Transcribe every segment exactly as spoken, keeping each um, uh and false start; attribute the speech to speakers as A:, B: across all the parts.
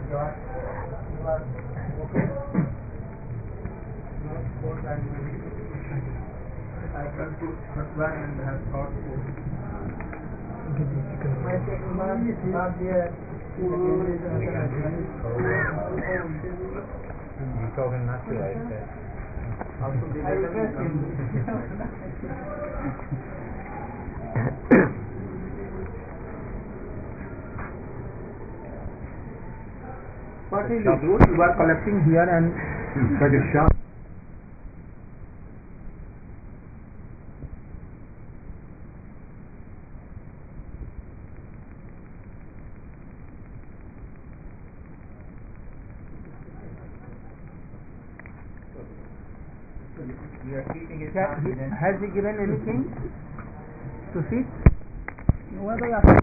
A: I come to Patna and have thought to my second month is not there.
B: You told him not to, I said.
A: I request him.
C: What will you do? You are collecting here and that is shop.
B: We are keeping it
C: Has he,
B: confidential.
C: has he given anything to see? No other ask.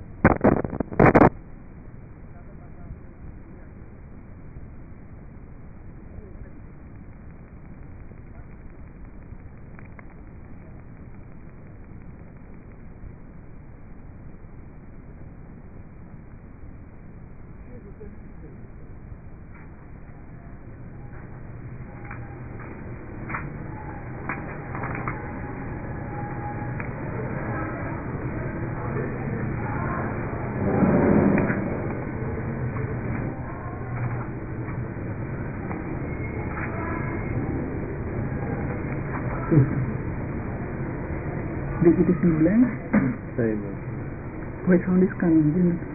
D: It is in blank.
B: Same.
D: Why sound is coming? Isn't it?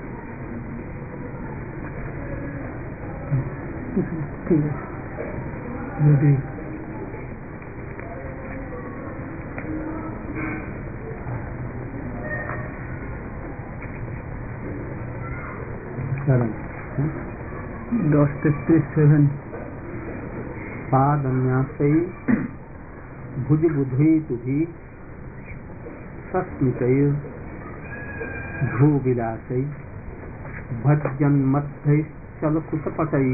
D: Okay.
C: Maybe. Seven.
D: Dot seven.
C: पादन्यासै भुजबुधै तुभि सस्मितैर् भ्रूविलासै भज्जन्मध्यैश्चलकुशपटैः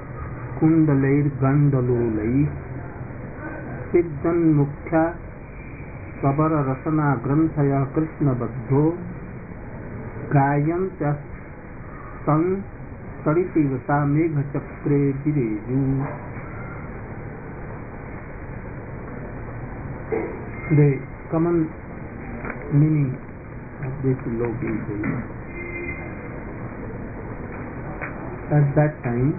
C: कुण्डलैर्गण्डलोलैः सिद्धन्मुख्या कबररसनाग्रन्थयः कृष्णबद्धो गायन्त्यस्तं तडितीव सा मेघचक्रे विरेजु. The common meaning of this loki is at that time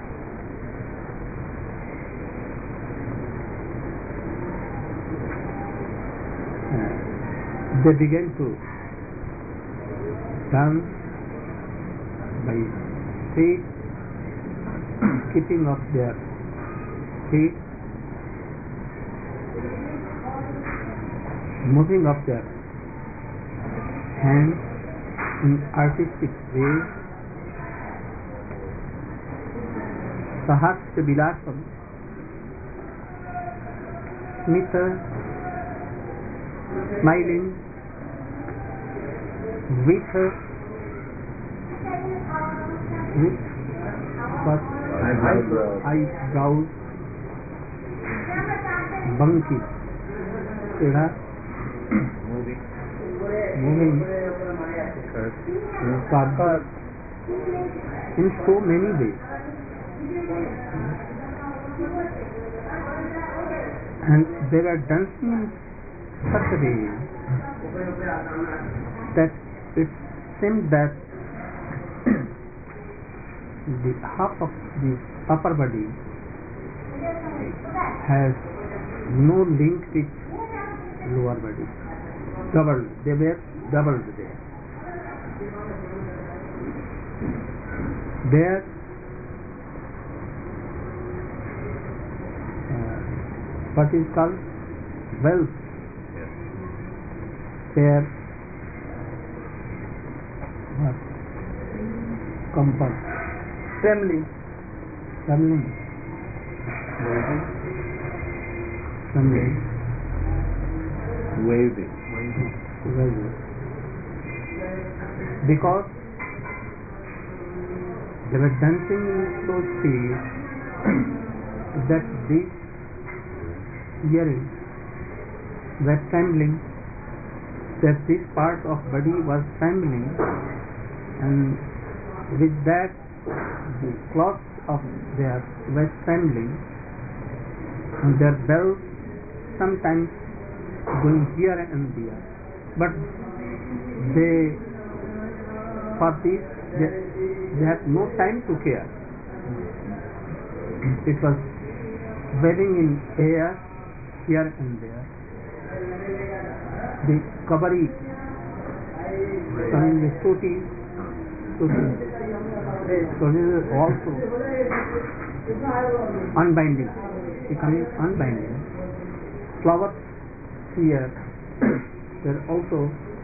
C: uh, they began to dance by feet, keeping up their feet, moving up their hands in artistic way. Sahasya Vilasam, Smita, smiling with her with what
B: Eyebrows.
C: eyebrows, Banki, Seda,
B: Moving.
C: moving
B: Curve.
C: in so many ways. And they were dancing in such a way that it seemed that the half of the upper body has no link with lower body. Doubled, they were doubled there. There, uh, what is called wealth, their what? Comfort,
D: Family.
C: family, family,
B: Waving.
C: wealth. Because they were dancing in so speed that these earrings were trembling, that this part of body was trembling, and with that the clothes of their were trembling, and their bells sometimes going here and there. But they, for this, they, they had no time to care. It was waving in air here and there. The kabari, coming the stuti, stuti, so this is also unbinding, becoming unbinding. Flowers here, they're also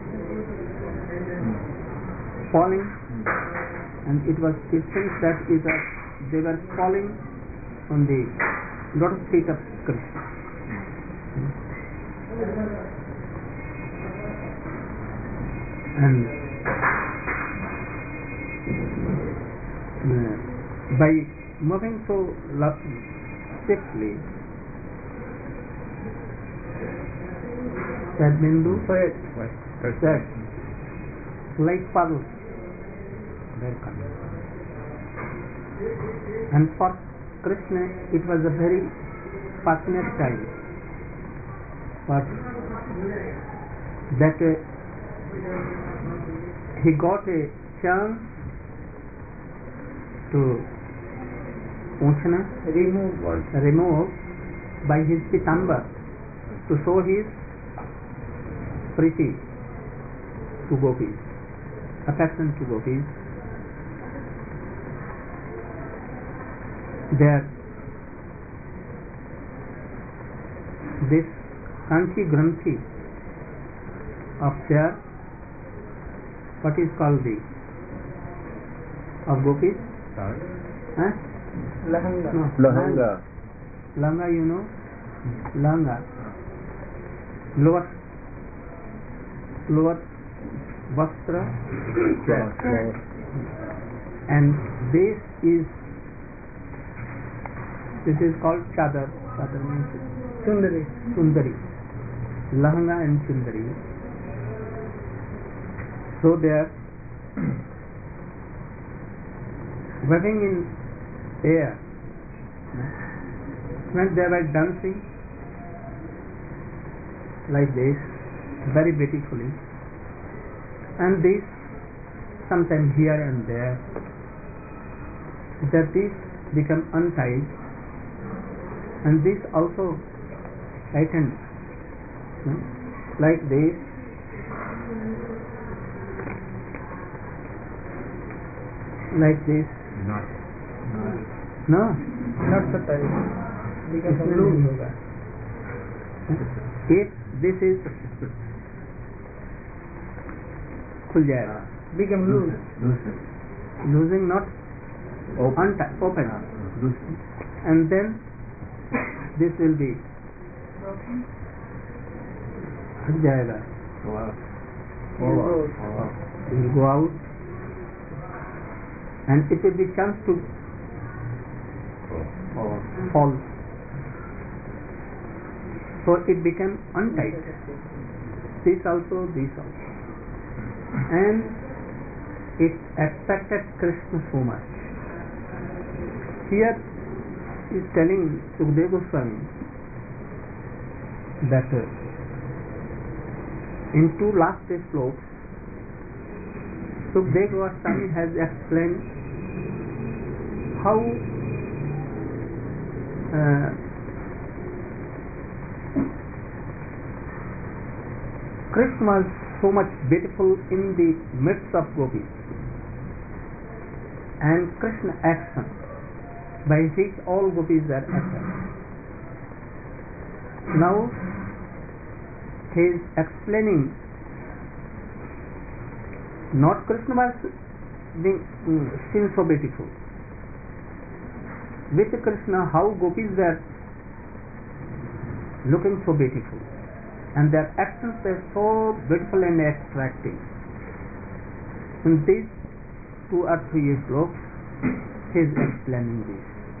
C: falling, and it was it seems that it was, they were falling on the lotus feet of Krishna. And uh, by moving so swiftly, that Bindu said, like puddles, they're coming. And for Krishna, it was a very passionate time. But that uh, he got a chance to Unchana, remove, remove by his pitambar to show his priti to gopis, affection to gopis. There, this Kanchi Granthi of their, what is called the, of gopis?
B: Sorry?
C: Huh?
D: Lahanga.
C: No.
B: Lahanga.
C: Langa, you know? Langa. Lower, lower vastra. And this is, this is called chadar. Chadar means
D: Sundari.
C: Sundari. Lahanga and Sundari. So they are waving in air. When they were dancing like this, very beautifully, and this sometimes here and there, that this become untied, and this also tightened, like this, like this.
B: Not.
C: No,
D: Not the time. Because of
C: इसमें
D: loose.
C: नहीं होगा. If this is खुल जाएगा.
D: Become loose.
C: Losing not
B: Open.
C: unti- open,
B: Loose.
C: and then this will be हट जाएगा.
B: Wow.
D: It goes.
C: It will go out, and it will be chance to fall. So it became untight. This also, this also, and it attracted Krishna so much. Here is telling Sukadeva Goswami that uh, in two last slokas, Sukadeva Goswami has explained how uh, Krishna was so much beautiful in the midst of gopis, and Krishna action by which all gopis are attracted. Now he is explaining not Krishna was being mm, still so beautiful. With Krishna, how gopis were looking so beautiful, and their actions were so beautiful and attractive. In these two or three slokas, he is explaining this.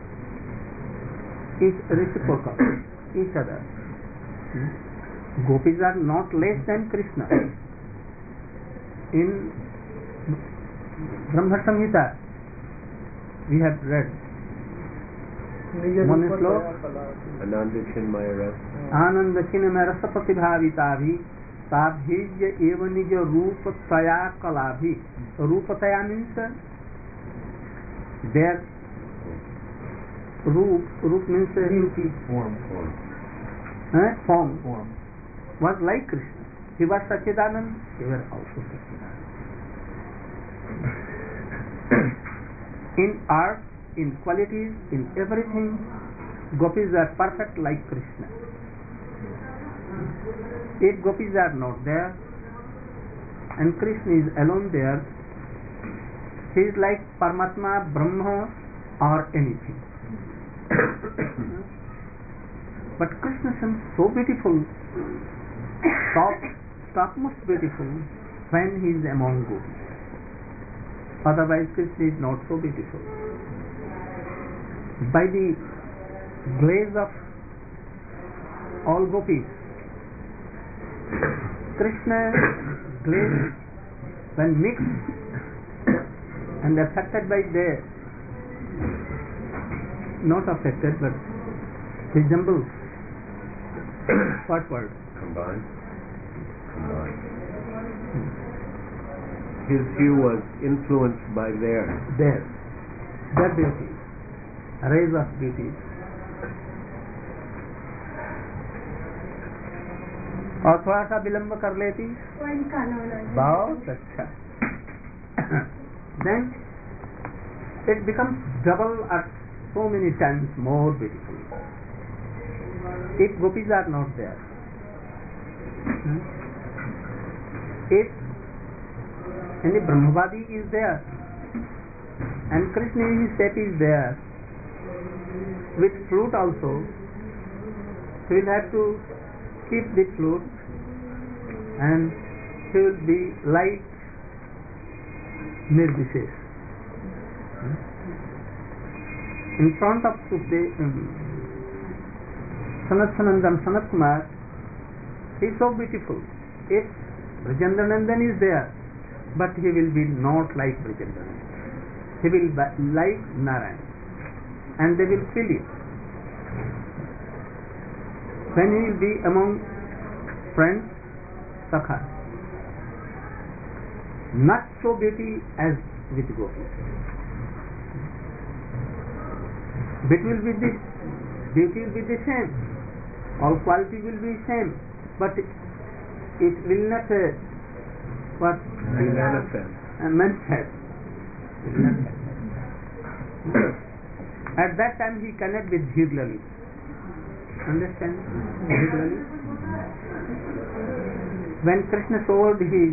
C: Each reciprocal, each other. Hmm? Gopis are not less than Krishna. In Brahma Samhita, we have read.
D: निज
C: One
D: रूप
C: श्लोक।
D: दया कला।
B: Ananda Chinmaya Rasa.
C: आनंद चिन्मय रस प्रतिभाविता भी ताभिज्य एव निज रूपतया कला भी. रूपतया means their roop. Roop means beauty.
A: Form.
B: Form.
C: Eh? Form
A: Form.
C: was like Krishna. He was Sachidanand. They were also Sachidanand. In art, in qualities, in everything, gopis are perfect like Krishna. If gopis are not there and Krishna is alone there, he is like Paramatma, Brahma or anything. But Krishna seems so beautiful, top, topmost beautiful when he is among gopis. Otherwise Krishna is not so beautiful. By the glaze of all gopis, Krishna glaze when mixed and affected by their, not affected but resembles, what word?
B: Combined. Combined. His hue was influenced by their.
C: There, their beauty, rays of beauty. और थोड़ा सा विलंब कर लेती बहुत अच्छा. Then it becomes double or so many times more beautiful. If gopis are not there, hmm? if any Brahmavadi is there and Krishna his step is there with flute also, he will have to keep the flute and he will be like Nirvishesh. In front of Sukdev, um, Sanat Sanandam, Sanat Kumar, he is so beautiful. If Brajendranandan is there, but he will be not like Brajendranandan. He will be like Narayan. And they will feel it. When he will be among friends, Sakha, not so beauty as with gopis. But will be the beauty will be the same, all quality will be same, but it will not uh, what
B: Be manifest.
C: uh, manifest. It will not manifest. At that time he connect with Dhirlali. Understand? Dhirlali. When Krishna showed his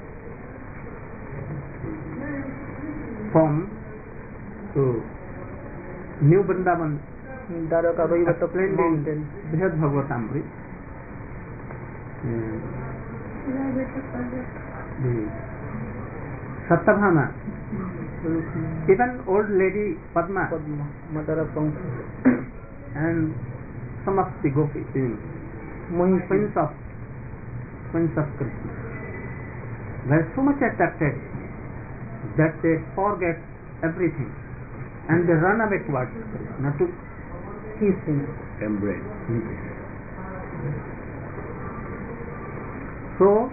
C: form to New Vrindavan,
D: Dwaraka Vaivata
C: explained
D: mountain.
C: in Brihad Bhagavatamrit, the Satyabhama, even old lady Padma,
D: Padma, mother of Kangsa.
C: and some of the gopis, the
D: Mohishi.
C: queens of queens of Krishna, were so much attracted that they forget everything and they run away towards Krishna to
D: Kiss him.
B: Embrace.
C: So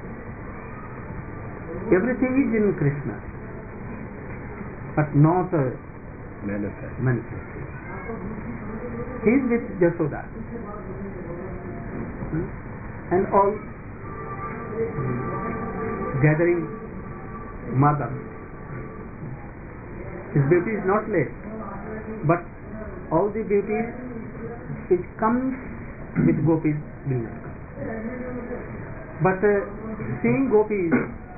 C: everything is in Krishna, but not uh,
B: Manifest.
C: manifested. He is with Jasoda. Hmm? And all gathering mother. His beauty is not less, but all the beauty which comes with gopis will not come. But uh, seeing gopis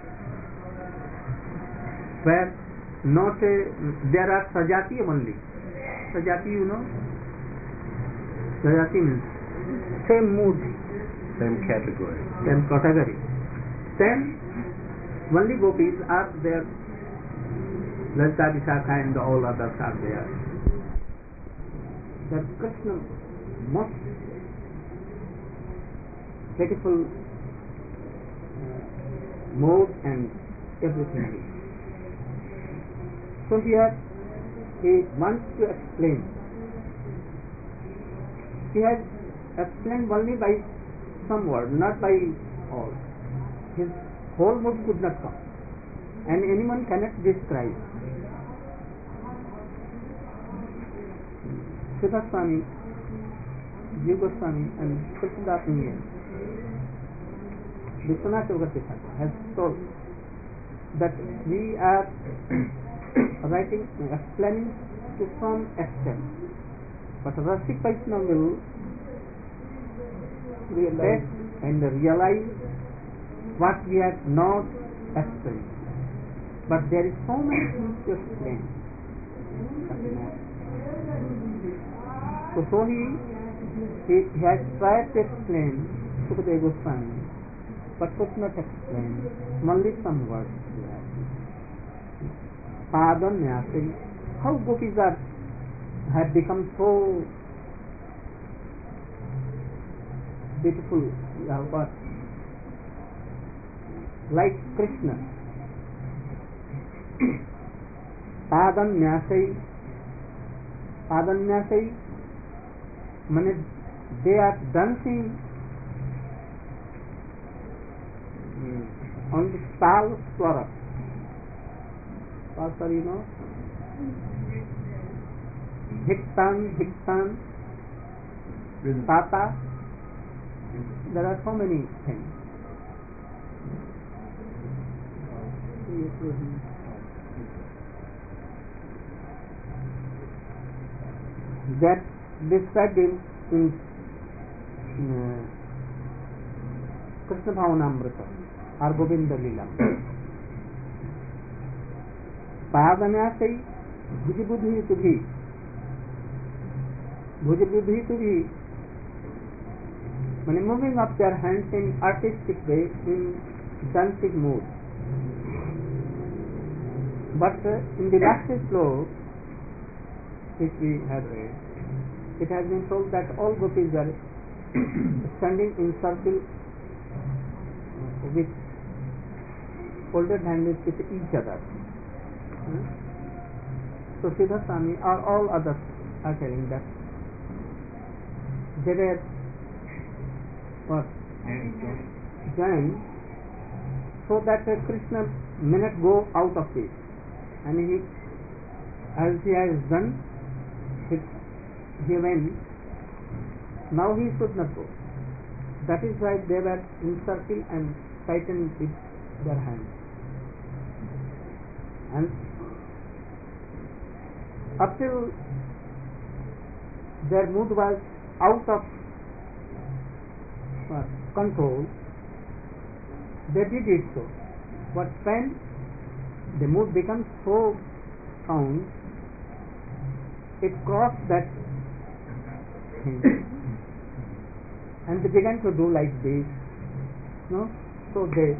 C: where not uh, there are Sajati only. Sajati, you know? Sajati means
D: Same mood.
B: Same category.
C: same category. Then only gopis are there. Lalita, Vishakha and all others are there. That Krishna most beautiful uh, mode and everything. So here he wants to explain. He has explained only by some word, not by all. His whole mood could not come, and anyone cannot describe. Siddhartha Swami, Jiva Goswami, and Krishnadas Iyer, Vishwanath Chakravarti Thakur has told that we are writing, explaining to some extent, but Rasik Vaishnava will realize and realize what we have not explained. But there is so many things to explain. So, so he, he, he has tried to explain Sukadeva Goswami, but could not explain, only some words. Padanyasai, how gopis are have become so beautiful, uh, what, like Krishna. Padanyasai, Padanyasai, means they are dancing on the Tal Swara. Tal, you know, Hiktan, Hiktan, Tata. There are so many things. That described in, in uh, Krishna Bhavanamrita or Govinda Lila. Padanyasai Bhujibudhi Tubhi. Bhujibudhi Tubhi, when moving up their hands in artistic way, in dancing mood. But uh, in the last sloka which we have read, it has been told that all gopis are standing in circle with folded hands with each other. Hmm? So Siddhartha Swami or all others are telling that they were what? Joined so that uh, Krishna may not go out of it, and he, as he has done, he, he went. Now he should not go. That is why they were in circle and tightened with their hands. And up till their mood was out of uh, control, they did it so. But when the mood becomes so strong, it crossed that thing, and they began to do like this, no? So they,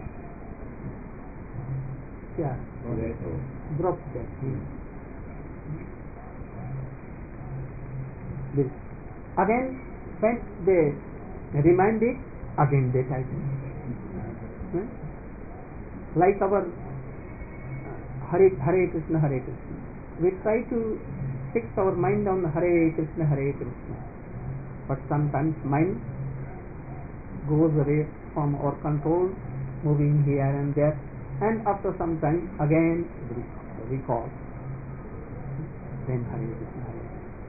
C: yeah, dropped that thing. This. Again, when they remind it, again they tighten. Hmm? Like our uh, Hare, Hare Krishna, Hare Krishna. We try to fix our mind on Hare Krishna, Hare Krishna. But sometimes mind goes away from our control, moving here and there, and after some time again recall. Then Hare Krishna, Hare Krishna.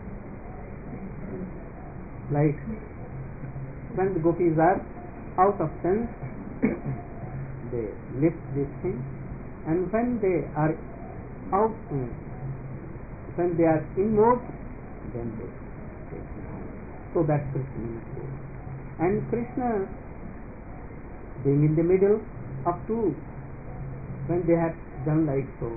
C: Like when the gopis are out of sense, they lift this thing, and when they are out, when they are in mode, then they take it out. So that Krishna is good. And Krishna being in the middle of two, when they have done like so,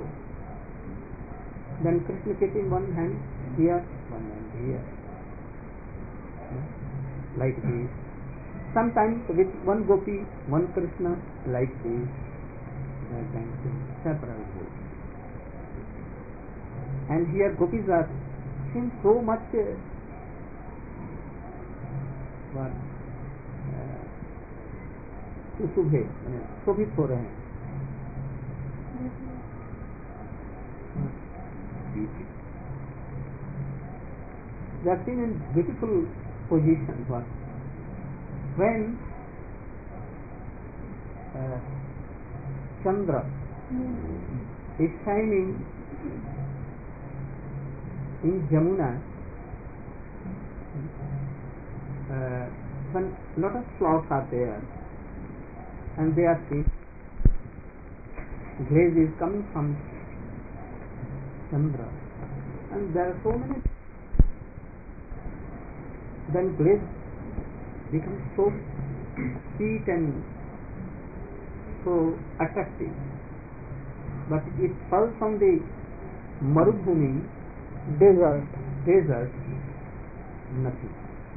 C: then Krishna keeping one hand here, one hand here, like this. Sometimes with one gopi, one Krishna, like this, they are dancing separately. And here gopis are seem so much uh, what सुशुभे शोभित हो रहे हैं. they are seen in beautiful position. But when uh, Chandra is shining in Jamuna, uh, when lot of clouds are there and they are seen, grace is coming from Chandra, and there are so many, then grace becomes so sweet and so attractive, but it falls from the Marubhumi,
D: desert.
C: desert, nothing.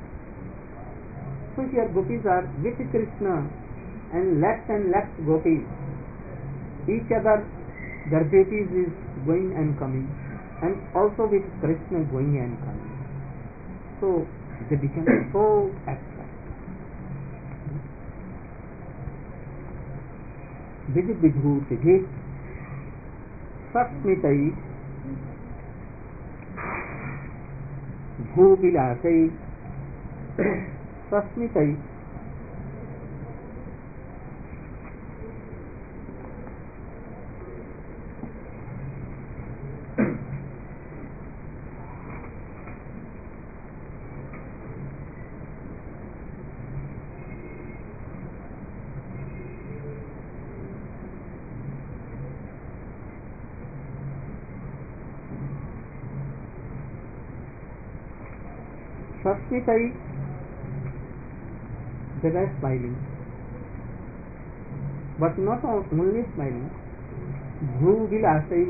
C: So here gopis are with Krishna, and lakhs and lakhs gopis, each other, their beauties is going and coming, and also with Krishna going and coming. So they become so attractive. Vijit Vibhuti Bhit Sasmitai Bhubilasai Sasmitai Sasmitai, they were smiling, but not only smiling. Bhubilasai,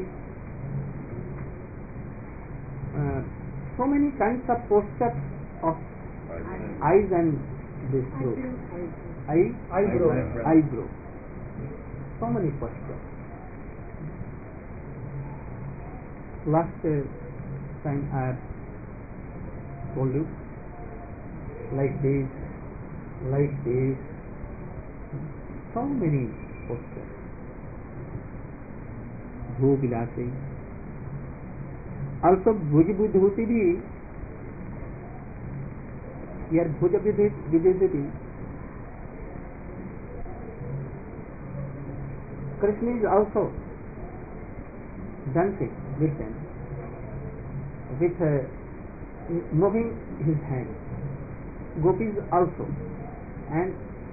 C: uh, so many kinds of postures of eyes and this throat, eye,
D: Eyebrow.
C: eyebrow, so many postures. Last uh, time I have told you, like this, like this, so many postures. Bhubilasi. Also Bhujabudhuti bhi, here Bhujabudhuti, Krishna is also dancing with them, with uh, moving his hand. Gopis also, and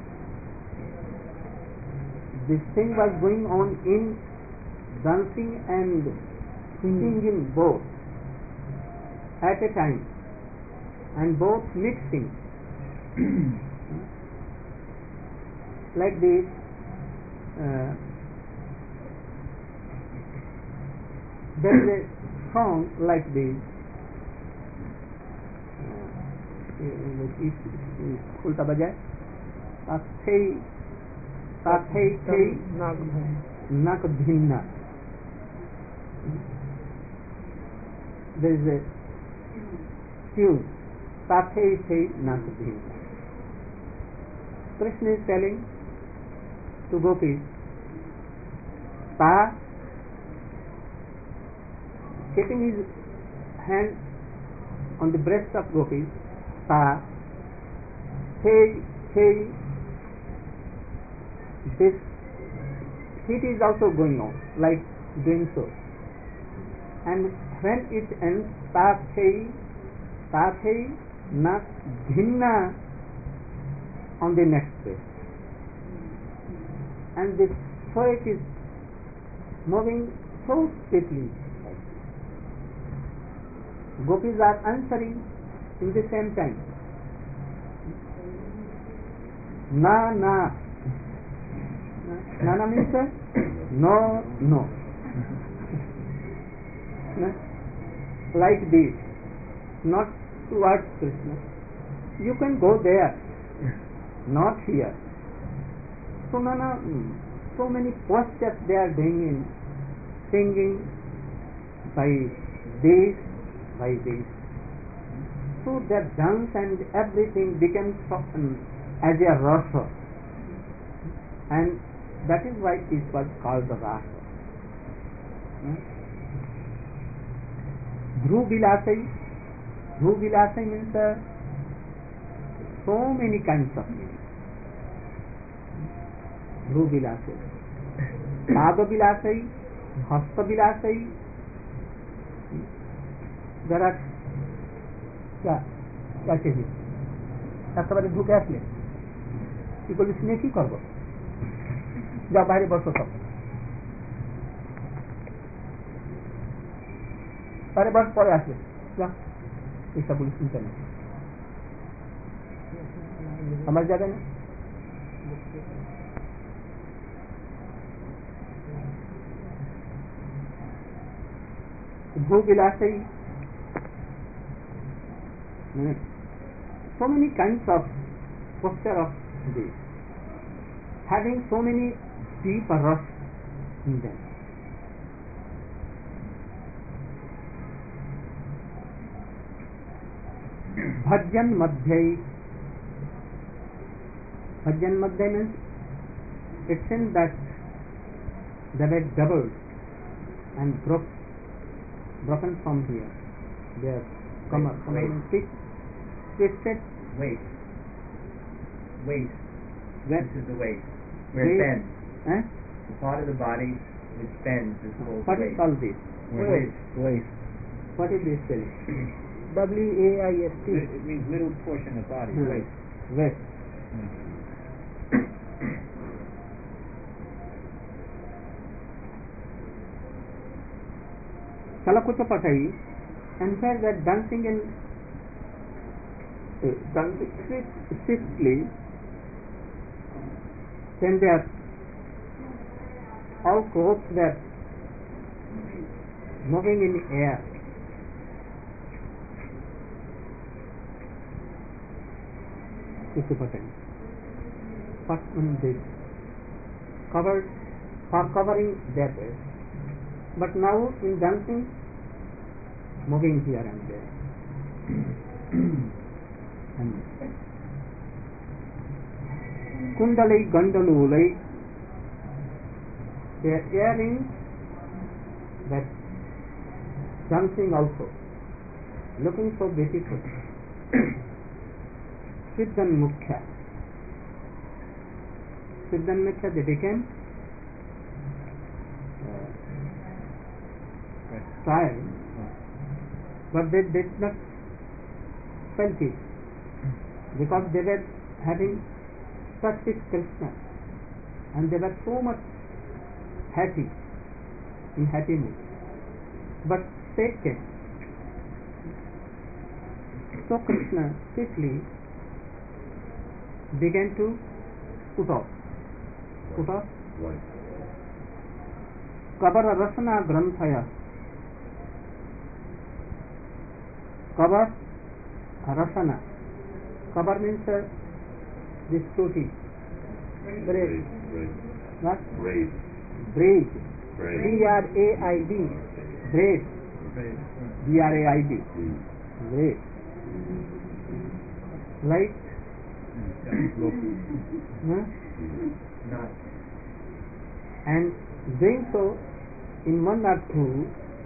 C: this thing was going on in dancing and singing both at a time, and both mixing like this. Uh, there is a song like this. उल्टा बजाय साथे साथे थे नाक भिन्ना. There is a tune, साथे थे नाक भिन्ना. Krishna is telling to gopis, Ta, keeping his hand on the breast of gopis, Ta, hey, hey, this heat is also going on, like doing so. And when it ends, Ta, hey, Ta, hey, na, dhinna, on the next page. And this poet is moving so swiftly. Gopis are answering in the same time. Na, na. Na, na means uh, no, no. Like this. Not towards Krishna. You can go there, not here. So, na, na, so many postures they are doing in singing by this, by this. So their dance and everything becomes um, as a rasa, and that is why it was called the rasa. Dhruv Vilasai, Dhru Vilasai means uh, so many kinds of meaning. Dhru Vilasai, Pada Vilasai, Hasta Vilasai. There are क्या क्या चाहिए একেবারে ঢুকে আসলে কি করলি শুনে কি করবো যা বাইরে বসো সব বাইরে বস পরে আসবে যা এইসব বলি শুনতে না আমার জায়গা না ভূবিলাসী so many kinds of posture of this, having so many deep rus in them. Bhajan Madhyai. Bhajan Madhyai means it seems that they were doubled and broke, broken from here. They are come up, come up, stick. Twisted
A: waist. Waist.
C: Where?
A: This is the waist. Where it bends.
C: Eh?
A: The part of the body which bends is called
C: What
A: waist.
C: is called this?
A: Waist.
B: Waist.
C: What is this spelling?
D: W A I S T.
A: It it means middle portion of body.
C: Hmm.
A: Waist.
C: Waist. Kalakuchapatai, and where they are dancing in uh, dancing swiftly, then they are all clothes were moving in the air. Kuchapatai. What means this? Covered for covering their waist. But now in dancing, moving here and there. And Kundalai Gandalulai, their earrings that dancing also, looking so beautiful. Siddhan Mukhya. Siddhan Mukhya, they became style, but they did not felt it because they were having touched with Krishna and they were so much happy, in happy mood. But take care. So Krishna quickly began to put off. Put off?
B: Right.
C: Kabara Rasana Granthaya. Kabar Rasana. Kabar means uh, this fruity.
B: Braid.
C: Braid.
B: Braid.
C: What?
B: Braid.
C: Braid.
B: Braid.
D: B R A I D.
C: Braid. B R A I D.
B: Mm.
C: Braid. Like? Huh?
A: Not.
C: And doing so in one or two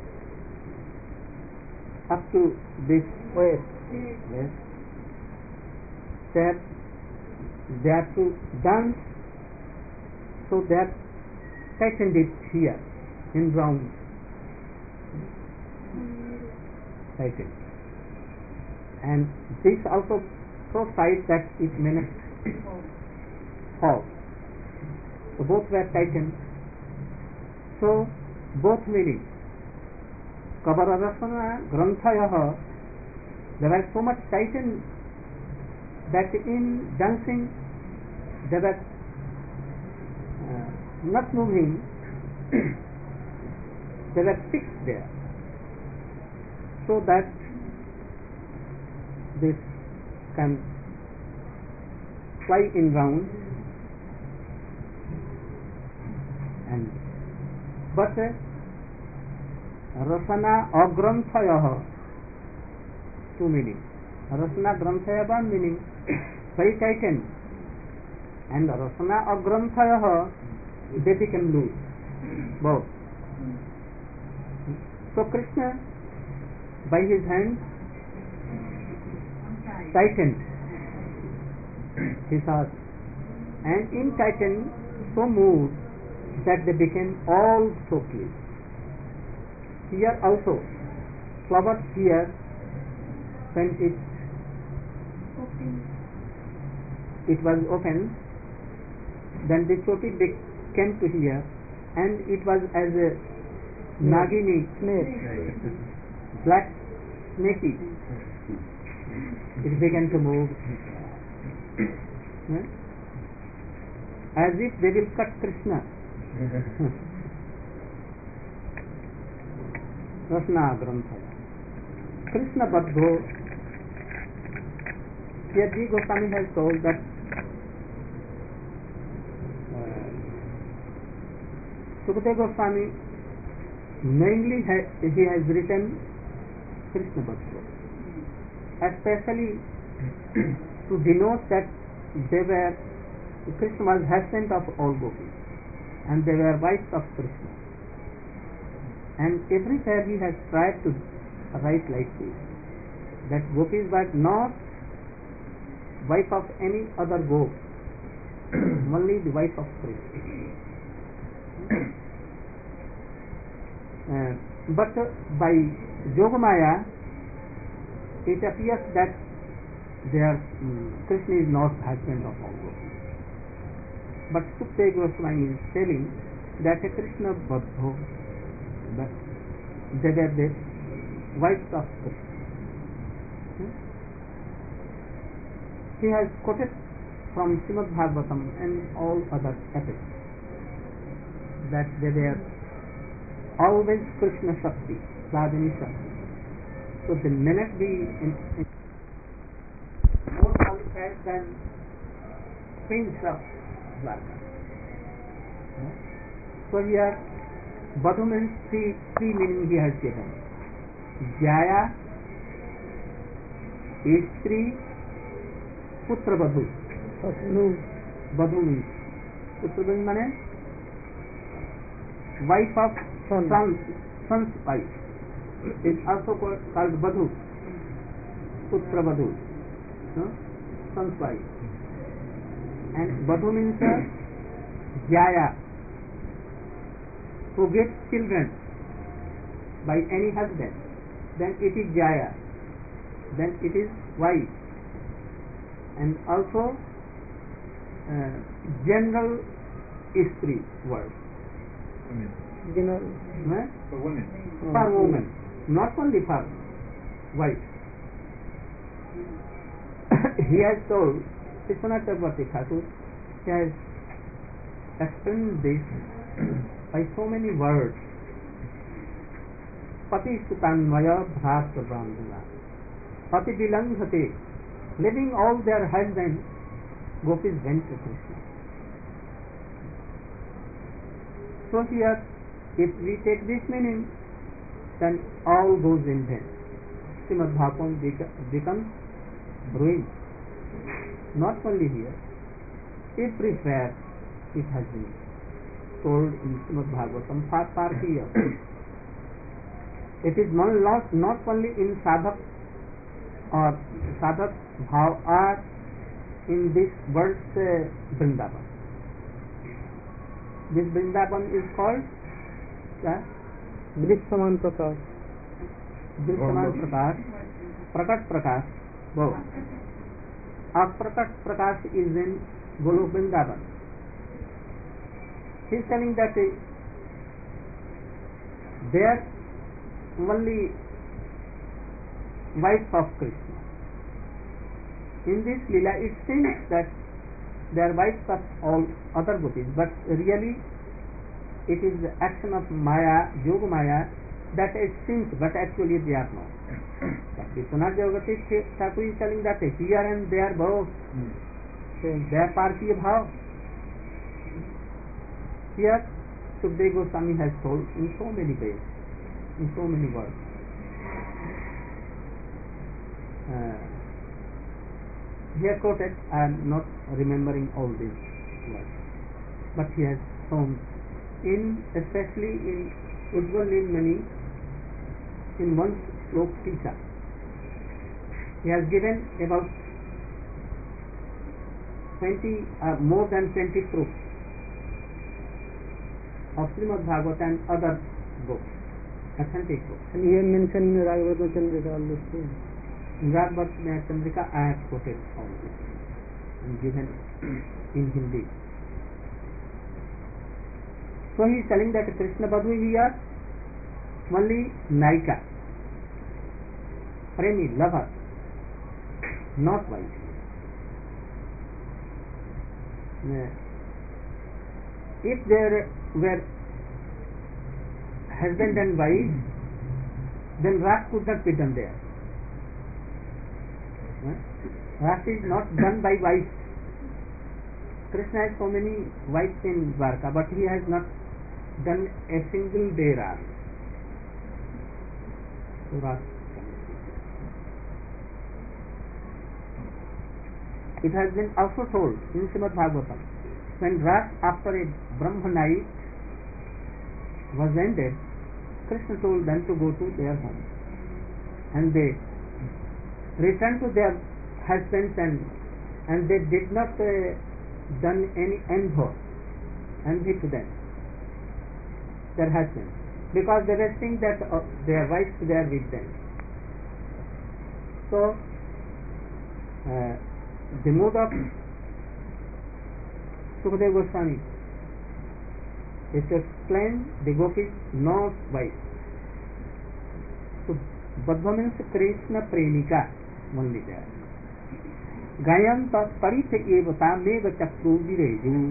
C: up to this way, yes, that they have to dance, so they have tightened it here in round, tightened, and this also so tight that it may not fall. So both were tightened. So both meaning Kabararasana Granthayah, they were so much tightened that in dancing they were uh, not moving, they were fixed there, so that this can fly in round and but uh, Rasana Agranthayah, two meaning. Rasana Granthayah, one meaning very tightened, and Rasana Agranthayah, they became loose, both. So Krishna by his hand tightened his heart, and in tightened so moved that they became all so clean. Here also, flowers here, when it it was open, then the choti came to here, and it was as a nagini,
D: Snake.
C: black snaky. It began to move, hmm? as if they will cut Krishna. Rasna Grantha. Krishna Badho. Here G. Goswami has told that uh, Sukadeva Goswami mainly ha- he has written Krishna Badho, especially to denote that they were Krishna was husband of all gopis, and they were wives of Krishna. And everywhere he has tried to write like this, that gopis were not wife of any other gop, only the wife of Krishna. Uh, but uh, by Yogamaya, it appears that their um, Krishna is not husband of all gopis. But Sukadeva Goswami is telling that a Krishna Badho, that they were the wives of Krishna. Hmm? He has quoted from Srimad Bhagavatam and all other epics that they were always Krishna Shakti, Sadhini Shakti. So the minute be in, in more qualified than Prince of Dwarka. Hmm? So here Badhu means three, three meaning he has given. Jaya, Istri, Putra Badhu. Badhu means Putra Badhu means wife of son, son son's wife. Is also called, called Badhu. Putra Badhu, no? Son's wife. And Badhu means uh, Jaya, who gets children by any husband, then it is Jaya, then it is wife. And also uh, general istri word.
D: General.
C: Eh?
A: For women.
C: For women, not only for wife. He has told, Vishwanath Chakravarti Thakur, he has explained this by so many words. Pati Sutanmaya Bhasya Brahmana. Pati Bilanghate. Leaving all their husbands, gopis went to Krishna. So here, if we take this meaning, then all goes in vain. Srimad Bhagavatam becomes ruined. Not only here, everywhere it has been told in Srimad Bhagavatam for Parkiya. It is not, not only in sadhak or sadhak bhav or in this world's uh, Vrindavan. This Vrindavan is called uh,
D: Drishaman Prakash.
C: Drishaman Prakash, Prakat Prakash, both. Our Prakat Prakash is in Golok Vrindavan. He is telling that uh, there only wife of Krishna. In this Leela it seems that they are wives of all other gopis, but really it is the action of Maya, Yoga Maya, that it seems, but actually they are not. But Vishwanath Chakravarti Thakur is telling that here and there both, they are Parkiya Bhav. Here Sukadeva Goswami has told in so many ways, in so many words. Uh, he has quoted, I am not remembering all these words, but he has shown in, especially in Ujjwal Nilmani, in one slok teacher, he has given about twenty, uh, more than twenty proofs of Srimad Bhagavatam and other books, authentic books.
D: And here mentioned in Raghavata Chandrika all these things.
C: In Raghavata Chandrika, I have quoted all this and given in Hindi. So he is telling that Krishna Badhu here only Naika, Premi, lover, not wife. If there were husband and wife, then Ras could not be done there. Ras is not done by wife. Krishna has so many wives in Dwarka, but he has not done a single day Ras. So Ras. It has been also told in Srimad Bhagavatam, when Ras after a Brahma night was ended, Krishna told them to go to their home, and they returned to their husbands, and and they did not uh, done any envy envy to them, their husbands, because they were seeing that uh, their wives were with them. So uh, the mood of Sukadeva Goswami is to explain the gopis not wife. So Badha means Krishna Premika only there. Gayanta Paritha Evata Mega Chakru Vireju.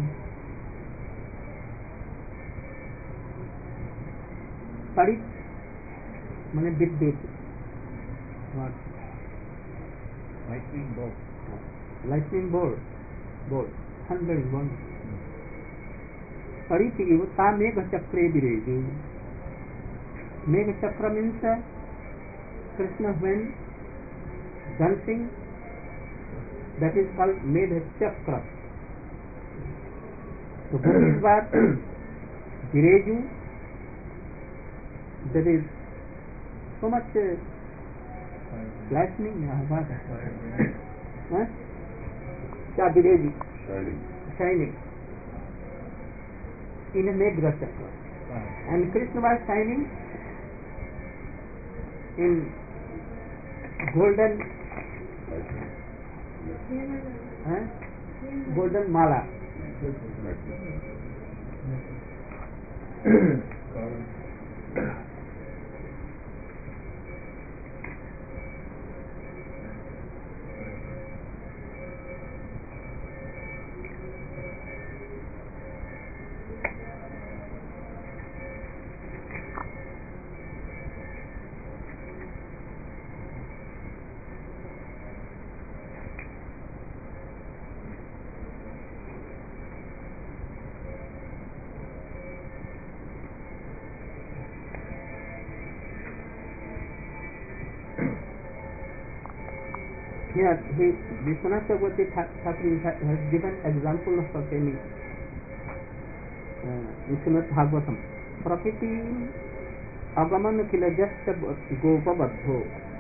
C: Parit means Vidyut. What?
A: Lightning bolt.
C: Lightning bolt. Bolt. Thunder is one. Paritha Evata Mega Chakre Vireju. Mega Chakra means uh, Krishna when dancing, that is called Medha Chakra. So this is what Vireju, there is so much uh, lightning. What? Huh? Kya Vireju?
B: Shining.
C: Shining in a Medha Chakra. And Krishna was shining in golden eh? golden mala. Here, he, Vishwanath Chakravarti Thakur has given example of telling uh, in Srimad Bhagavatam. Prakriti agaman kilajasta gopabadho.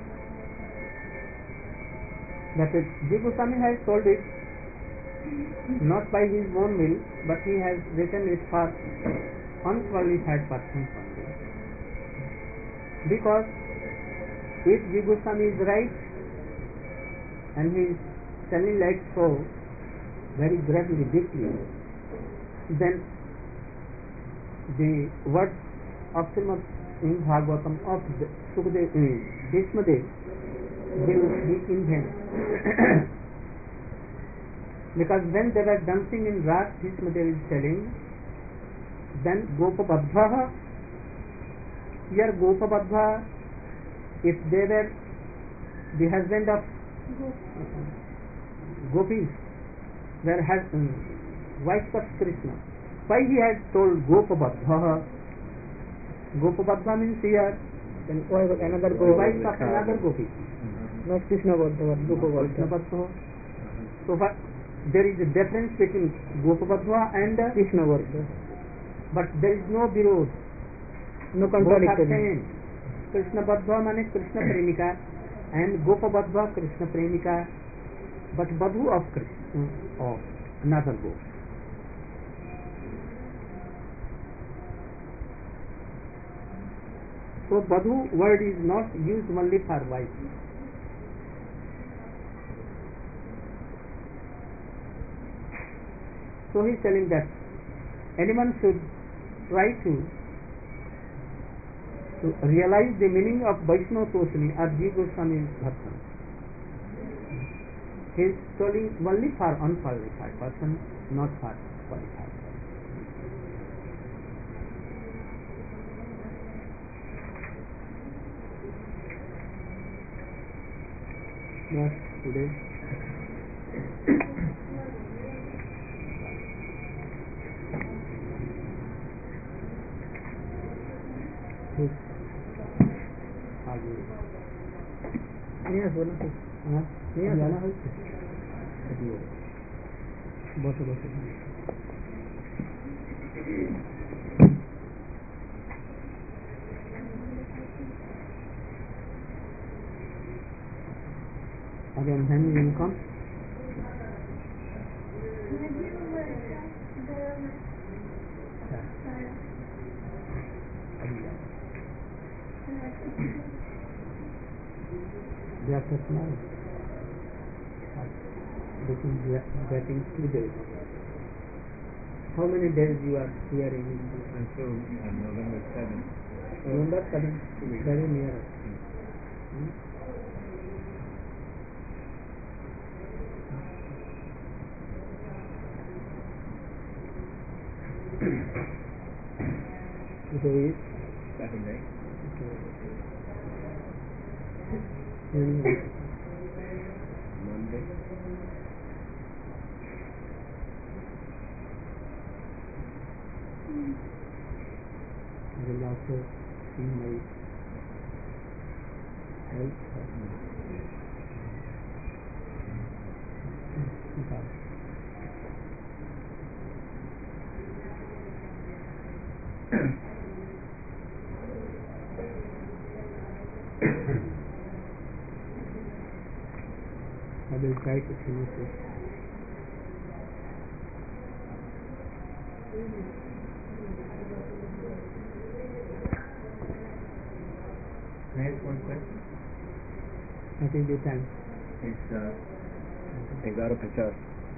C: That is, Ji Goswami has told it not by his own will, but he has written it for unqualified persons only. Because if Ji Goswami is right, and he is telling like so, very gravely, deeply, then the words of Srimad in Bhagavatam of Sukadeva, Bhishmadev will be in vain. Because when they were dancing in Ras, Bhishmadev is telling, then Gopabadhva, here Gopabadhva, if they were the husband of Gopis, were has, um, wives of Krishna. Why he has told Gopabadha? Gopabadha means here
D: Then why another
C: the
D: go?
C: wives of another Gopi.
D: Not Krishna Badha, but
C: Krishna
D: Gopabadha.
C: Badha. So what, there is a difference between Gopabadha and uh,
D: Krishna Badha.
C: but there is no birod.
D: No
C: Both are
D: contradiction.
C: same. Krishna Badha means Krishna Premika and Gopabadha Krishna Premika, but Badhu of Krishna. Of another book. So Badhu word is not used only for wife. So he is telling that anyone should try to, to realize the meaning of Vaishnava Toshini or Jiva Goswami's Bhakti. He is telling only for unqualified person, not for qualified. Yes, today. आगे
D: नहीं है सोना से
C: हाँ
D: नहीं है
C: जाना
D: सोना
C: है बस बस again when you will come they are just now looking getting two days. How many days you are here in India?
A: Until uh, November seventh.
C: November seventh,
A: Two weeks.
C: very near us. Hmm? Today is
A: Saturday.
C: Monday.
B: Monday.
C: I will also see my health. Because I will try to finish it.
A: Can I ask one question?
C: I think you can.
A: It's uh,
B: Egara Pachar.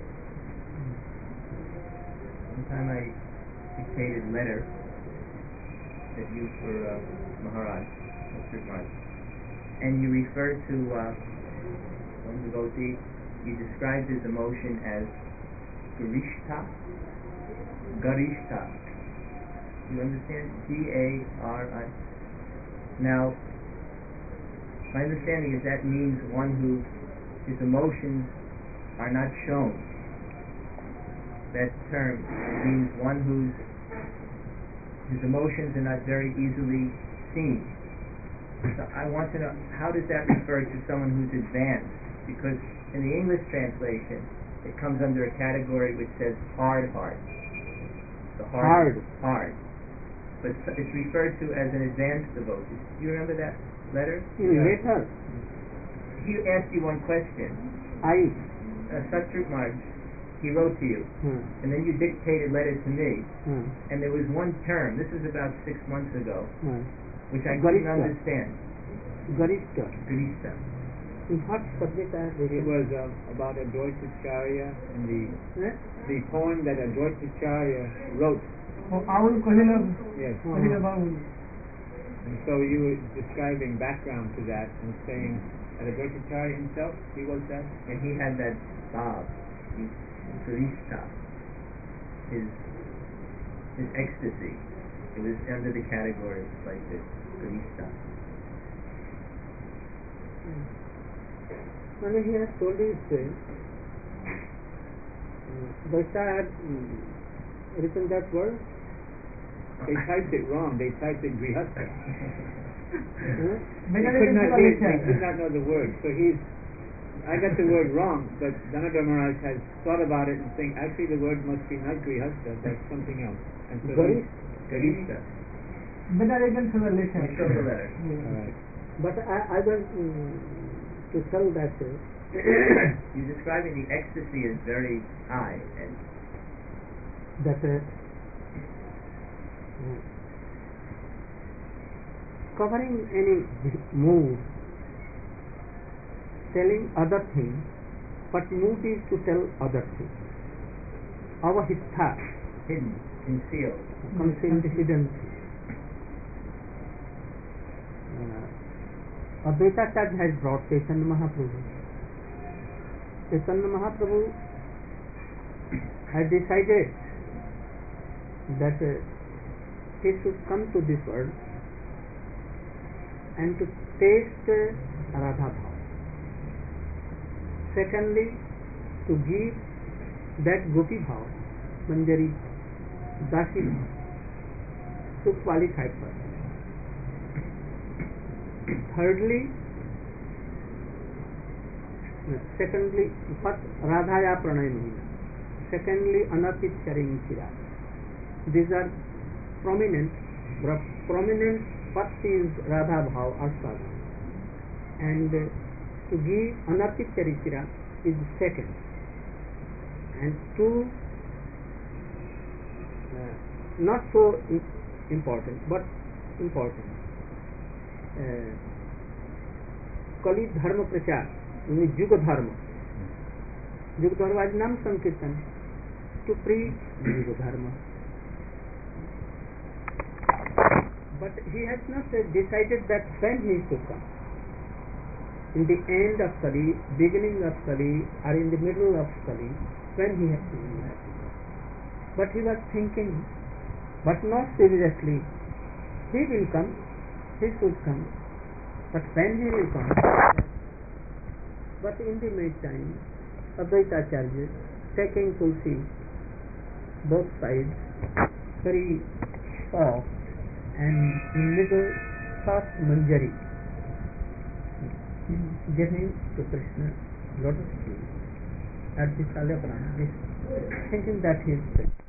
A: one time I dictated a letter that you for uh, Maharaj, Mister Maharaj, and you referred to uh, one devotee. You described his emotion as Garishta. Garishta. You understand? G A R I. Now, my understanding is that means one who his emotions are not shown. That term means one whose his emotions are not very easily seen. So I want to know, how does that refer to someone who's advanced? Because in the English translation, it comes under a category which says hard heart. The
C: Hard.
A: Hard. But it's referred to as an advanced devotee. Do you remember that letter?
C: In
A: Yeah.
C: later,
A: He asked you one question.
C: I.
A: Uh, Satruk Maharaj, he wrote to you,
C: Hmm.
A: and then you dictated letter to me,
C: Hmm.
A: and there was one term, this is about six months ago,
C: Hmm.
A: which I couldn't
C: Garishta.
A: understand.
C: Garishta.
A: Garishta.
C: In what subject I have
E: It
C: written?
E: was um, about Advaitacharya and the
C: Eh?
E: the poem that Advaitacharya wrote.
D: Aul कहिला
E: Yes.
D: कहिला Baul
E: And so you were describing background to that and saying that Advaitacharya himself, he was that.
A: And he had that bob, his Garishta, his, his ecstasy. It was under the category like this, Garishta.
C: When he has told you this, Vaishya had mm, written that word.
E: They typed it wrong. They typed it Grihastha.
C: Hmm?
E: They could not read, they could not know the word. So he's, I got the word wrong, but Dhanadhar Maharaj has thought about it and saying, actually the word must be not Grihastha, but something else. And so he-
A: Garishta.
D: better again to the letter.
A: He showed the letter.
E: All right.
C: But I, I was mm, to tell that uh,
A: you're describing the ecstasy as very high, and
C: that uh, covering any mood, telling other things, but mood is to tell other things. Avahitha,
A: hidden, concealed.
C: concealed hidden things. Uh, Advaitacharya has brought Chaitanya Mahaprabhu. Chaitanya Mahaprabhu has decided that uh, he should come to this world and to taste uh, Radha Bhav. Secondly, to give that Gopi Bhav, Manjari, Dasi Bhav, to qualified person. Thirdly, secondly, first Radhaya Pranay Mahina. Secondly, Anapit Sharing Chira. These are prominent. Prominent first is Radha Bhav or Sadha. And uh, to give Anapit Sharing Chira is second. And two, uh, not so important, but important. Uh, Kali Dharma Prachar, means Yuga Dharma. Yuga Dharma is Nam Sankirtan, to preach Yuga Dharma. But he has not uh, decided that when he should come. In the end of Kali, beginning of Kali, or in the middle of Kali, when he has to come. But he was thinking, but not seriously, he will come, he should come, but when he will come. But in the meantime, Advaitacharya, taking Tulsi, both sides, very soft, and in middle, soft manjari, giving to Krishna lotus feet at the Salya Prana, thinking that he is